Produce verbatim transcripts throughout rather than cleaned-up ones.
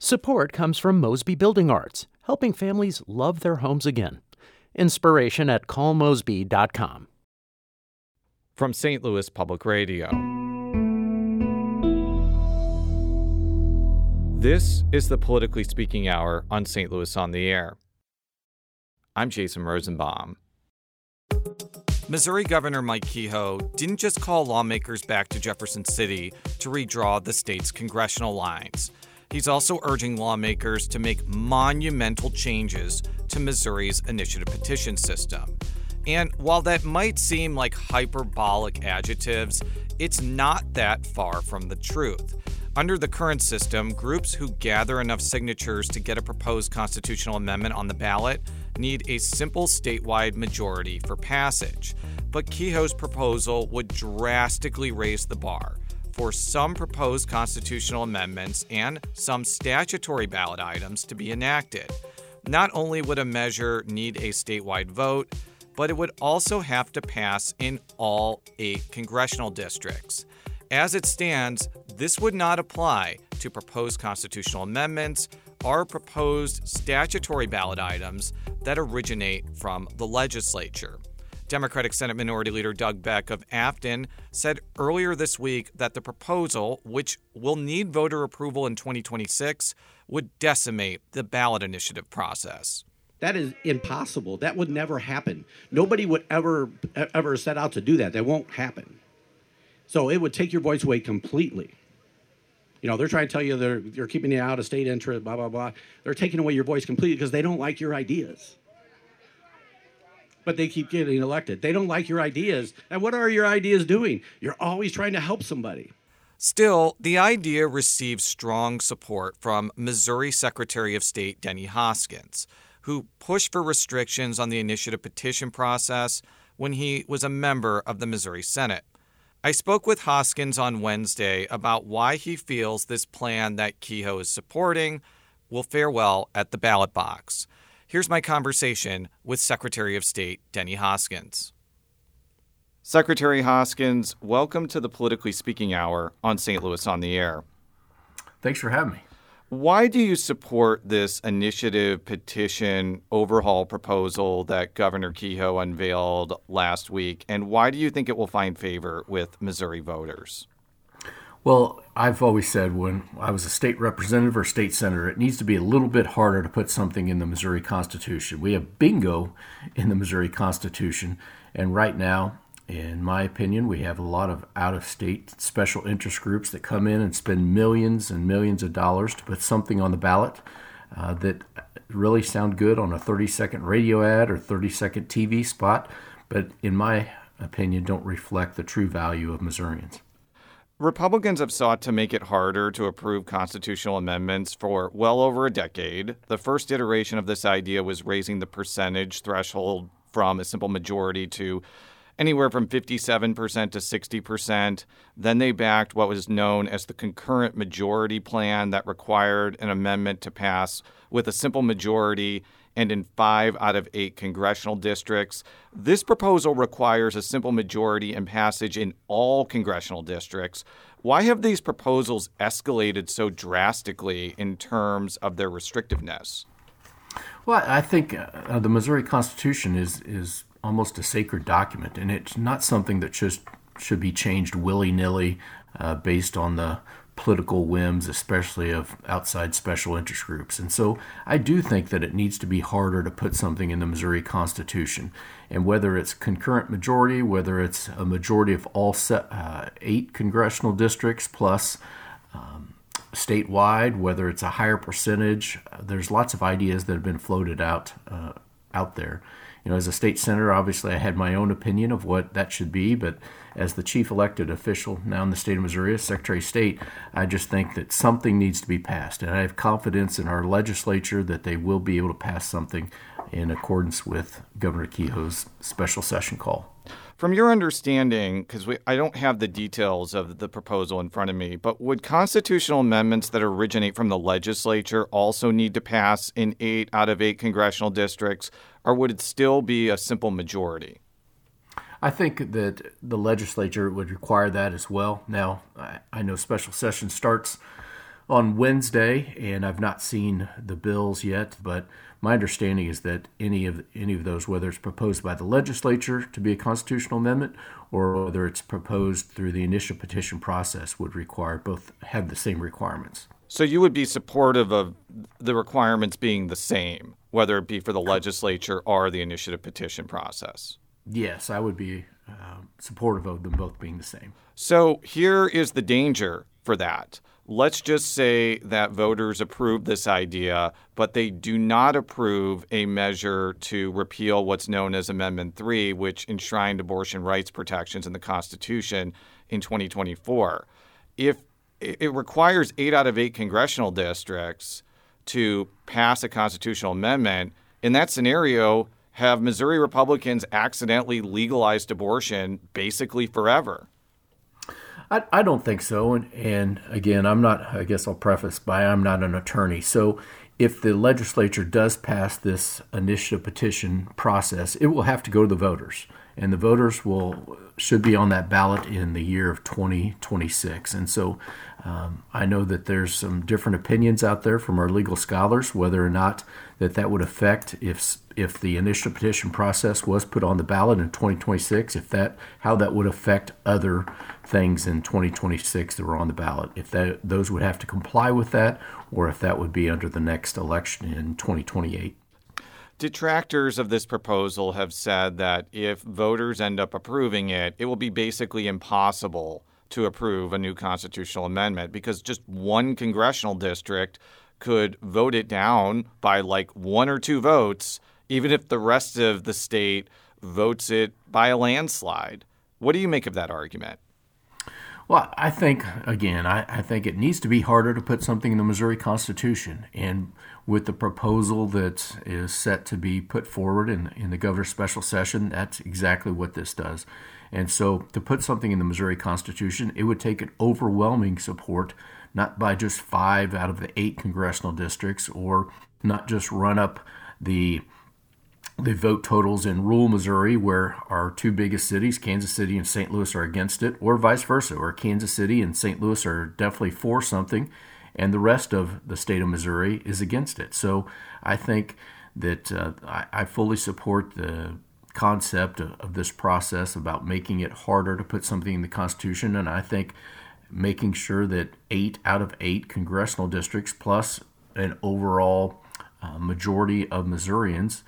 Support comes from Mosby Building Arts, helping families love their homes again. Inspiration at call mosby dot com. From Saint Louis Public Radio. This is the Politically Speaking Hour on Saint Louis on the Air. I'm Jason Rosenbaum. Missouri Governor Mike Kehoe didn't just call lawmakers back to Jefferson City to redraw the state's congressional lines. He's also urging lawmakers to make monumental changes to Missouri's initiative petition system. And while that might seem like hyperbolic adjectives, it's not that far from the truth. Under the current system, groups who gather enough signatures to get a proposed constitutional amendment on the ballot need a simple statewide majority for passage. But Kehoe's proposal would drastically raise the bar for some proposed constitutional amendments and some statutory ballot items to be enacted. Not only would a measure need a statewide vote, but it would also have to pass in all eight congressional districts. As it stands, this would not apply to proposed constitutional amendments or proposed statutory ballot items that originate from the legislature. Democratic Senate Minority Leader Doug Beck of Afton said earlier this week that the proposal, which will need voter approval in twenty twenty-six, would decimate the ballot initiative process. That is impossible. That would never happen. Nobody would ever ever set out to do that. That won't happen. So it would take your voice away completely. You know, they're trying to tell you they're, they're keeping you out of state interest, blah, blah, blah. They're taking away your voice completely because they don't like your ideas. But they keep getting elected. They don't like your ideas. And what are your ideas doing? You're always trying to help somebody. Still, the idea received strong support from Missouri Secretary of State Denny Hoskins, who pushed for restrictions on the initiative petition process when he was a member of the Missouri Senate. I spoke with Hoskins on Wednesday about why he feels this plan that Kehoe is supporting will fare well at the ballot box. Here's my conversation with Secretary of State Denny Hoskins. Secretary Hoskins, welcome to the Politically Speaking Hour on Saint Louis on the Air. Thanks for having me. Why do you support this initiative petition overhaul proposal that Governor Kehoe unveiled last week, and why do you think it will find favor with Missouri voters? Well, I've always said when I was a state representative or state senator, it needs to be a little bit harder to put something in the Missouri Constitution. We have bingo in the Missouri Constitution, and right now, in my opinion, we have a lot of out-of-state special interest groups that come in and spend millions and millions of dollars to put something on the ballot uh, that really sound good on a thirty-second radio ad or thirty-second T V spot, but in my opinion, don't reflect the true value of Missourians. Republicans have sought to make it harder to approve constitutional amendments for well over a decade. The first iteration of this idea was raising the percentage threshold from a simple majority to anywhere from fifty-seven percent to sixty percent. Then they backed what was known as the concurrent majority plan that required an amendment to pass with a simple majority and in five out of eight congressional districts. This proposal requires a simple majority and passage in all congressional districts. Why have these proposals escalated so drastically in terms of their restrictiveness? Well, I think uh, the Missouri Constitution is is almost a sacred document, and it's not something that just should be changed willy-nilly uh, based on the political whims, especially of outside special interest groups. And so I do think that it needs to be harder to put something in the Missouri Constitution. And whether it's concurrent majority, whether it's a majority of all set, uh, eight congressional districts plus um, statewide, whether it's a higher percentage, uh, there's lots of ideas that have been floated out uh, out there. You know, as a state senator, obviously I had my own opinion of what that should be, but as the chief elected official now in the state of Missouri, as Secretary of State, I just think that something needs to be passed. And I have confidence in our legislature that they will be able to pass something in accordance with Governor Kehoe's special session call. From your understanding, because I don't have the details of the proposal in front of me, but would constitutional amendments that originate from the legislature also need to pass in eight out of eight congressional districts, or would it still be a simple majority? I think that the legislature would require that as well. Now, I know special session starts on Wednesday, and I've not seen the bills yet, but my understanding is that any of any of those, whether it's proposed by the legislature to be a constitutional amendment or whether it's proposed through the initial petition process, would require both have the same requirements. So you would be supportive of the requirements being the same, whether it be for the legislature or the initiative petition process? Yes, I would be uh, supportive of them both being the same. So here is the danger for that. Let's just say that voters approve this idea, but they do not approve a measure to repeal what's known as Amendment three, which enshrined abortion rights protections in the Constitution in twenty twenty-four. If it requires eight out of eight congressional districts to pass a constitutional amendment, in that scenario, have Missouri Republicans accidentally legalized abortion basically forever? I, I don't think so. And, and again, I'm not, I guess I'll preface by I'm not an attorney. So if the legislature does pass this initiative petition process, it will have to go to the voters. And the voters will should be on that ballot in the year of twenty twenty-six. And so um, I know that there's some different opinions out there from our legal scholars whether or not that that would affect if if the initial petition process was put on the ballot in twenty twenty-six, if that how that would affect other things in twenty twenty-six that were on the ballot, if that those would have to comply with that, or if that would be under the next election in twenty twenty-eight. Detractors of this proposal have said that if voters end up approving it, it will be basically impossible to approve a new constitutional amendment because just one congressional district could vote it down by like one or two votes, even if the rest of the state votes it by a landslide. What do you make of that argument? Well, I think, again, I, I think it needs to be harder to put something in the Missouri Constitution. And with the proposal that is set to be put forward in, in the governor's special session, that's exactly what this does. And so to put something in the Missouri Constitution, it would take an overwhelming support, not by just five out of the eight congressional districts, or not just run up the the vote totals in rural Missouri, where our two biggest cities, Kansas City and Saint Louis, are against it, or vice versa, where Kansas City and Saint Louis are definitely for something, and the rest of the state of Missouri is against it. So I think that uh, I, I fully support the concept of, of this process about making it harder to put something in the Constitution, and I think making sure that eight out of eight congressional districts plus an overall uh, majority of Missourians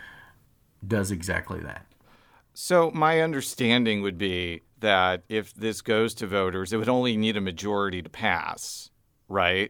does exactly that. So my understanding would be that if this goes to voters, it would only need a majority to pass, right?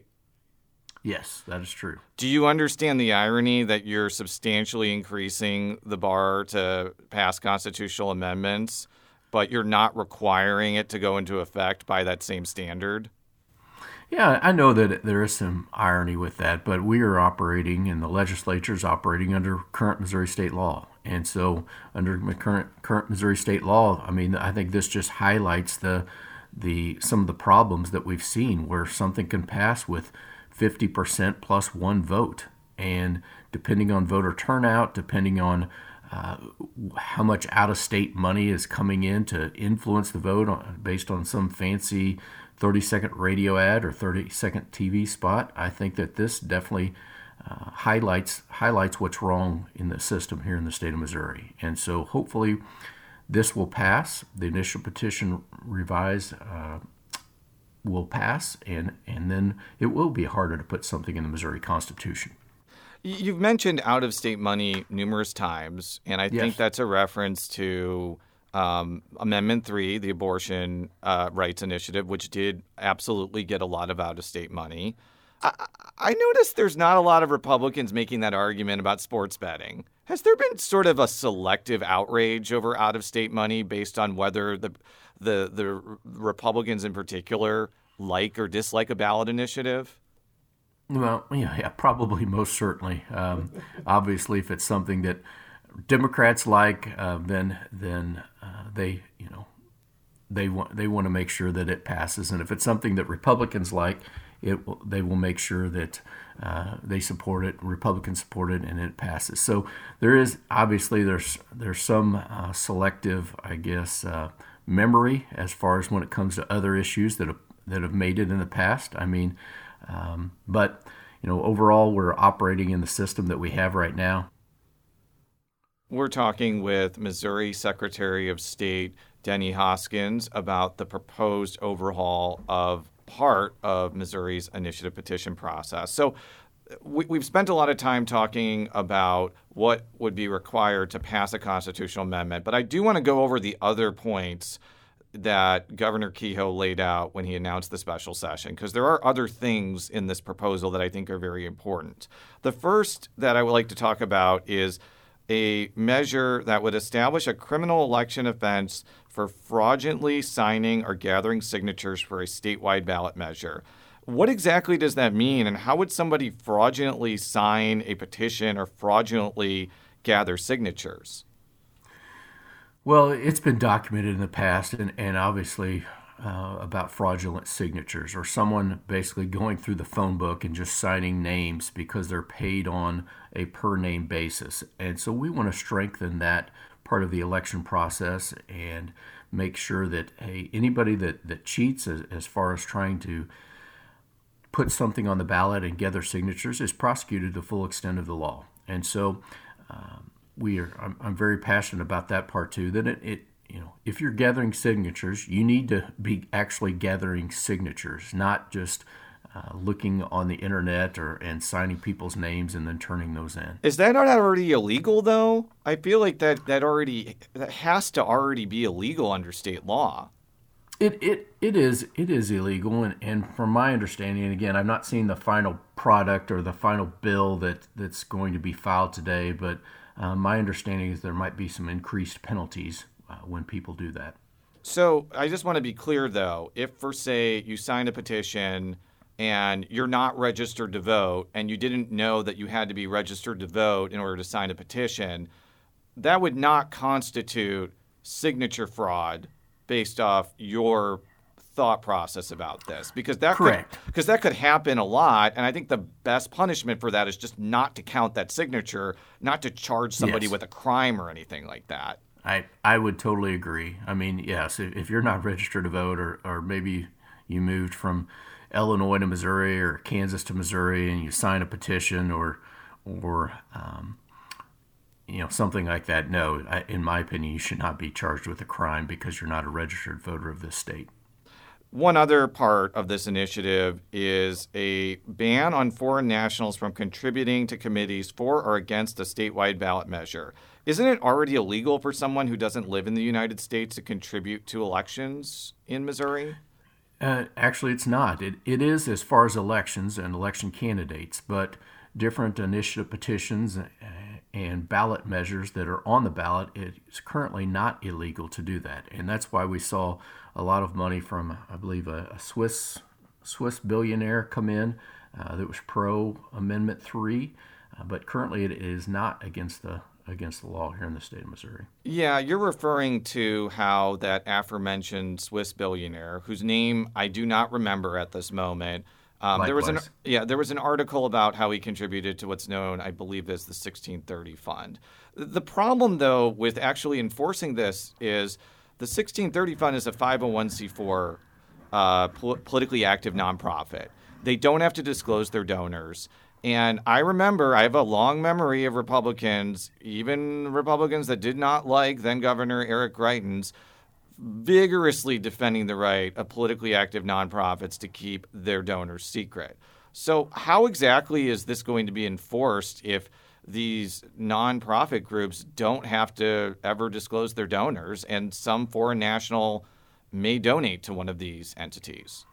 Yes, that is true. Do you understand the irony that you're substantially increasing the bar to pass constitutional amendments, but you're not requiring it to go into effect by that same standard? Yeah, I know that there is some irony with that, but we are operating, and the legislature is operating under current Missouri state law. And so under current current Missouri state law, I mean, I think this just highlights the the some of the problems that we've seen where something can pass with fifty percent plus one vote. And depending on voter turnout, depending on uh, how much out-of-state money is coming in to influence the vote on, based on some fancy thirty-second radio ad or thirty-second T V spot, I think that this definitely uh, highlights highlights what's wrong in the system here in the state of Missouri. And so hopefully this will pass. The initial petition revised uh, will pass, and, and then it will be harder to put something in the Missouri Constitution. You've mentioned out-of-state money numerous times, and I Yes. think that's a reference to um, Amendment three, the Abortion uh, Rights Initiative, which did absolutely get a lot of out-of-state money. I, I noticed there's not a lot of Republicans making that argument about sports betting. Has there been sort of a selective outrage over out-of-state money based on whether the the the Republicans in particular like or dislike a ballot initiative? Well, yeah, yeah, probably most certainly. Um, obviously, if it's something that Democrats like, uh, then then uh, they you know they want they want to make sure that it passes, and if it's something that Republicans like, it will, they will make sure that uh, they support it, Republicans support it, and it passes. So there is obviously there's there's some uh, selective, I guess, uh, memory as far as when it comes to other issues that have, that have made it in the past. I mean. Um, but, you know, overall, we're operating in the system that we have right now. We're talking with Missouri Secretary of State Denny Hoskins about the proposed overhaul of part of Missouri's initiative petition process. So we, we've spent a lot of time talking about what would be required to pass a constitutional amendment, but I do want to go over the other points that Governor Kehoe laid out when he announced the special session, because there are other things in this proposal that I think are very important. The first that I would like to talk about is a measure that would establish a criminal election offense for fraudulently signing or gathering signatures for a statewide ballot measure. What exactly does that mean, and how would somebody fraudulently sign a petition or fraudulently gather signatures? Well, it's been documented in the past, and, and obviously uh, about fraudulent signatures, or someone basically going through the phone book and just signing names because they're paid on a per-name basis. And so we want to strengthen that part of the election process and make sure that hey, anybody that, that cheats as, as far as trying to put something on the ballot and gather signatures is prosecuted to the full extent of the law. And so um, we are. I'm, I'm very passionate about that part too. That it, it, you know, if you're gathering signatures, you need to be actually gathering signatures, not just uh, looking on the internet or and signing people's names and then turning those in. Is that not already illegal, though? I feel like that that already that has to already be illegal under state law. It it it is it is illegal, and, and from my understanding, and again, I've not seen the final product or the final bill that, that's going to be filed today, but uh, my understanding is there might be some increased penalties uh, when people do that. So I just want to be clear, though, if for say you signed a petition and you're not registered to vote, and you didn't know that you had to be registered to vote in order to sign a petition, that would not constitute signature fraud based off your thought process about this, because that Correct. could because that could happen a lot, and I think the best punishment for that is just not to count that signature, not to charge somebody Yes. with a crime or anything like that. I, I would totally agree. I mean, yes, if, if you're not registered to vote, or, or maybe you moved from Illinois to Missouri or Kansas to Missouri and you sign a petition or or um, you know, something like that, no, I, in my opinion, you should not be charged with a crime because you're not a registered voter of this state. One other part of this initiative is a ban on foreign nationals from contributing to committees for or against a statewide ballot measure. Isn't it already illegal for someone who doesn't live in the United States to contribute to elections in Missouri? Uh, actually, it's not. It, it is as far as elections and election candidates, but different initiative petitions and ballot measures that are on the ballot, it's currently not illegal to do that. And that's why we saw a lot of money from, I believe, a, a Swiss Swiss billionaire come in uh, that was pro Amendment three, uh, but currently it is not against the against the law here in the state of Missouri. Yeah, you're referring to how that aforementioned Swiss billionaire, whose name I do not remember at this moment, Um, there was an yeah, there was an article about how he contributed to what's known, I believe, as the sixteen thirty Fund. The problem, though, with actually enforcing this is the sixteen thirty Fund is a five oh one c four uh, pol- politically active nonprofit. They don't have to disclose their donors. And I remember, I have a long memory of Republicans, even Republicans that did not like then-Governor Eric Greitens, vigorously defending the right of politically active nonprofits to keep their donors secret. So how exactly is this going to be enforced if these nonprofit groups don't have to ever disclose their donors and some foreign national may donate to one of these entities?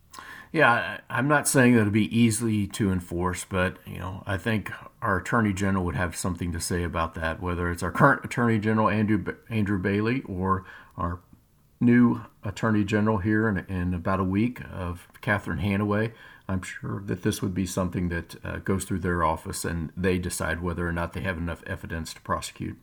Yeah, I'm not saying that it'll be easy to enforce, but you know, I think our Attorney General would have something to say about that, whether it's our current Attorney General, Andrew Andrew Bailey, or our new Attorney General here in, in about a week of Catherine Hanaway. I'm sure that this would be something that uh, goes through their office and they decide whether or not they have enough evidence to prosecute.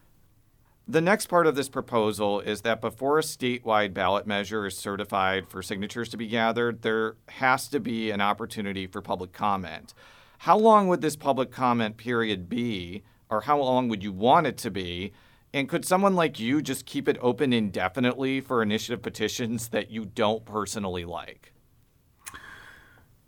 The next part of this proposal is that before a statewide ballot measure is certified for signatures to be gathered, there has to be an opportunity for public comment. How long would this public comment period be, or how long would you want it to be? And could someone like you just keep it open indefinitely for initiative petitions that you don't personally like?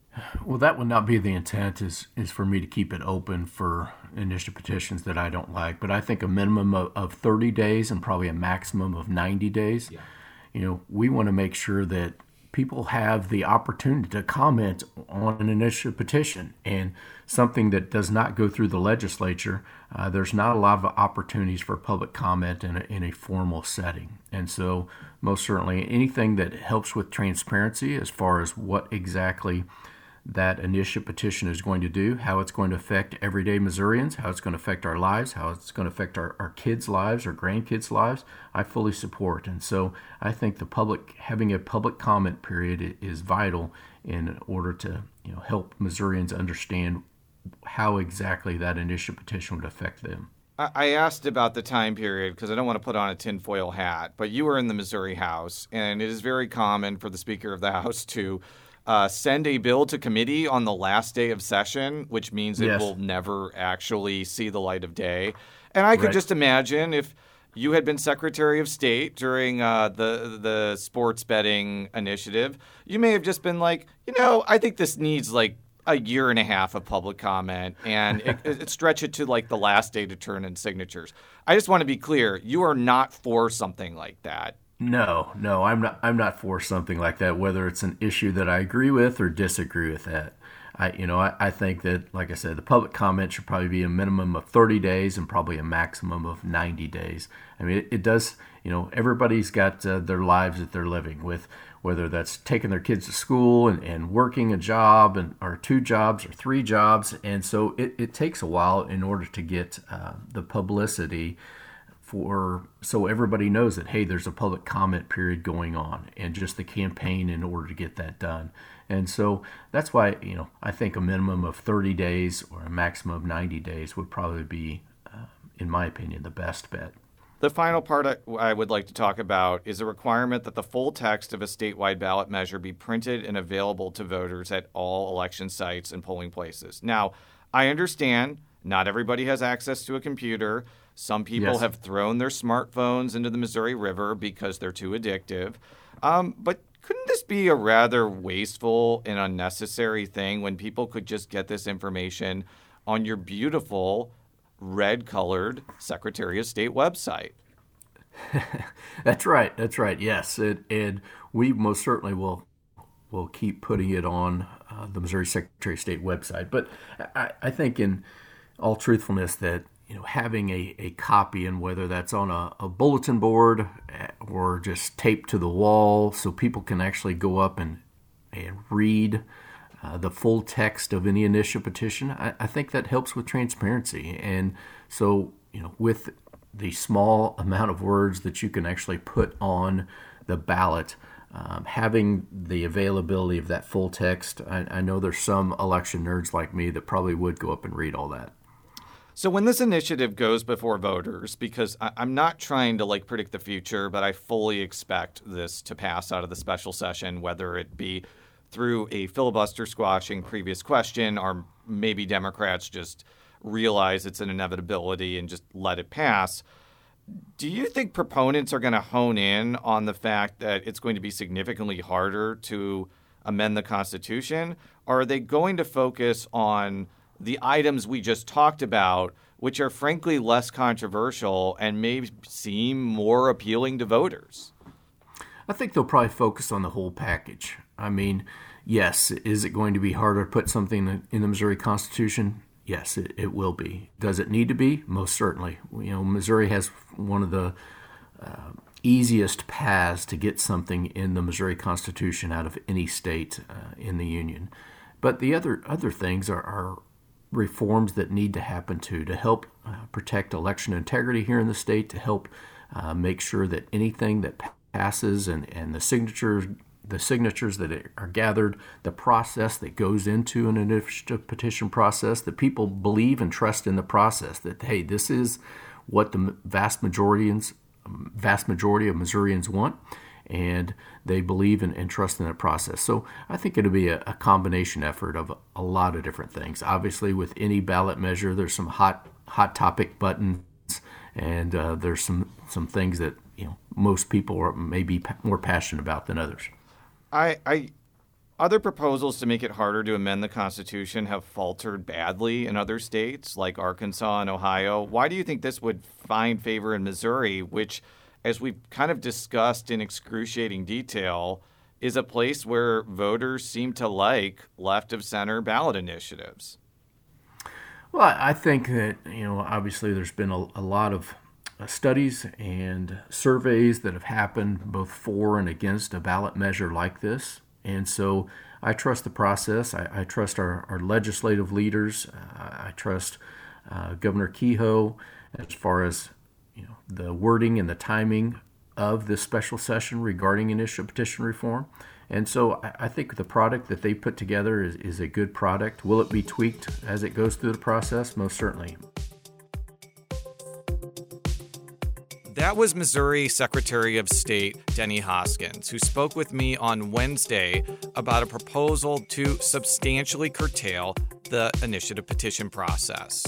Well, that would not be the intent, is is for me to keep it open for initiative petitions that I don't like. But I think a minimum of, of thirty days and probably a maximum of ninety days. Yeah. You know, we want to make sure that people have the opportunity to comment on an initiative petition, and something that does not go through the legislature, uh, there's not a lot of opportunities for public comment in a, in a formal setting. And so most certainly anything that helps with transparency as far as what exactly that initiative petition is going to do, how it's going to affect everyday Missourians, how it's going to affect our lives, how it's going to affect our, our kids' lives, our grandkids' lives, I fully support. And so I think the public, having a public comment period is vital in order to, you know, help Missourians understand how exactly that initiative petition would affect them. I asked about the time period because I don't want to put on a tinfoil hat, but you were in the Missouri House, and it is very common for the Speaker of the House to Uh, send a bill to committee on the last day of session, which means it yes. will never actually see the light of day. And I could right. just imagine if you had been Secretary of State during uh, the the sports betting initiative, you may have just been like, you know, I think this needs like a year and a half of public comment, and it, it stretch it to like the last day to turn in signatures. I just want to be clear, you are not for something like that. No, no, I'm not. I'm not for something like that. Whether it's an issue that I agree with or disagree with that, I, you know, I, I think that, like I said, the public comment should probably be a minimum of thirty days and probably a maximum of ninety days. I mean, it, it does. You know, everybody's got uh, their lives that they're living with, whether that's taking their kids to school and, and working a job and or two jobs or three jobs, and so it, it takes a while in order to get uh, the publicity. For, so everybody knows that, hey, there's a public comment period going on, and just the campaign in order to get that done. And so that's why, you know, I think a minimum of thirty days or a maximum of ninety days would probably be, uh, in my opinion, the best bet. The final part I would like to talk about is a requirement that the full text of a statewide ballot measure be printed and available to voters at all election sites and polling places. Now, I understand not everybody has access to a computer. Some people yes. have thrown their smartphones into the Missouri River because they're too addictive. Um, but couldn't this be a rather wasteful and unnecessary thing when people could just get this information on your beautiful red-colored Secretary of State website? That's right. That's right. Yes. It, and we most certainly will will keep putting it on uh, the Missouri Secretary of State website. But I, I think in all truthfulness that, you know, having a, a copy, and whether that's on a, a bulletin board or just taped to the wall so people can actually go up and, and read uh, the full text of any initiative petition, I, I think that helps with transparency. And so, you know, with the small amount of words that you can actually put on the ballot, um, having the availability of that full text, I, I know there's some election nerds like me that probably would go up and read all that. So when this initiative goes before voters, because I, I'm not trying to like predict the future, but I fully expect this to pass out of the special session, whether it be through a filibuster squashing previous question, or maybe Democrats just realize it's an inevitability and just let it pass. Do you think proponents are going to hone in on the fact that it's going to be significantly harder to amend the Constitution, or are they going to focus on the items we just talked about, which are frankly less controversial and may seem more appealing to voters? I think they'll probably focus on the whole package. I mean, yes, is it going to be harder to put something in the Missouri Constitution? Yes, it, it will be. Does it need to be? Most certainly. You know, Missouri has one of the uh, easiest paths to get something in the Missouri Constitution out of any state uh, in the Union. But the other other things are, are reforms that need to happen too, to help uh, protect election integrity here in the state, to help uh, make sure that anything that passes and, and the signatures the signatures that are gathered, the process that goes into an initiative petition process, that people believe and trust in the process, that, hey, this is what the vast majorities, vast majority of Missourians want, and they believe and, and trust in that process. So I think it'll be a, a combination effort of a, a lot of different things. Obviously, with any ballot measure, there's some hot hot topic buttons, and uh, there's some, some things that, you know, most people are maybe pa- more passionate about than others. I, I Other proposals to make it harder to amend the Constitution have faltered badly in other states like Arkansas and Ohio. Why do you think this would find favor in Missouri, which, as we've kind of discussed in excruciating detail, is a place where voters seem to like left-of-center ballot initiatives? Well, I think that, you know, obviously there's been a, a lot of studies and surveys that have happened both for and against a ballot measure like this. And so I trust the process. I, I trust our, our legislative leaders. Uh, I trust uh, Governor Kehoe as far as, you know, the wording and the timing of this special session regarding initial petition reform. And so I, I think the product that they put together is, is a good product. Will it be tweaked as it goes through the process? Most certainly. That was Missouri Secretary of State Denny Hoskins, who spoke with me on Wednesday about a proposal to substantially curtail the initiative petition process.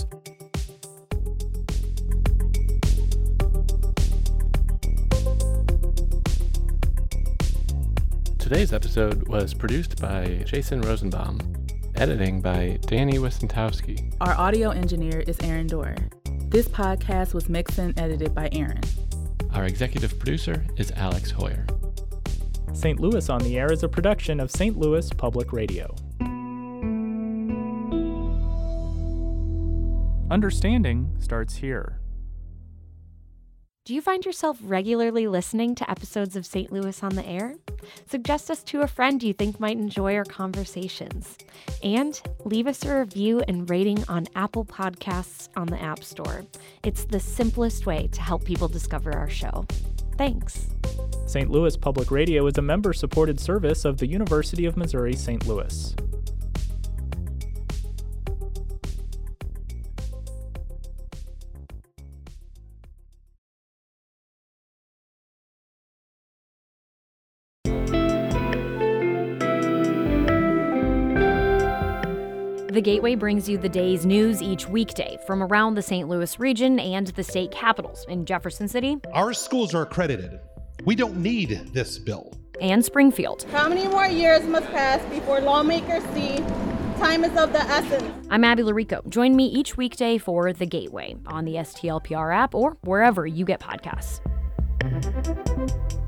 Today's episode was produced by Jason Rosenbaum, editing by Danny Wistentowski. Our audio engineer is Aaron Dorr. This podcast was mixed and edited by Aaron. Our executive producer is Alex Hoyer. Saint Louis on the Air is a production of Saint Louis Public Radio. Understanding starts here. Do you find yourself regularly listening to episodes of Saint Louis on the Air? Suggest us to a friend you think might enjoy our conversations. And leave us a review and rating on Apple Podcasts on the App Store. It's the simplest way to help people discover our show. Thanks. Saint Louis Public Radio is a member-supported service of the University of Missouri Saint Louis. The Gateway brings you the day's news each weekday from around the Saint Louis region and the state capitals in Jefferson City. Our schools are accredited. We don't need this bill. And Springfield. How many more years must pass before lawmakers see time is of the essence? I'm Abby Larico. Join me each weekday for The Gateway on the S T L P R app or wherever you get podcasts.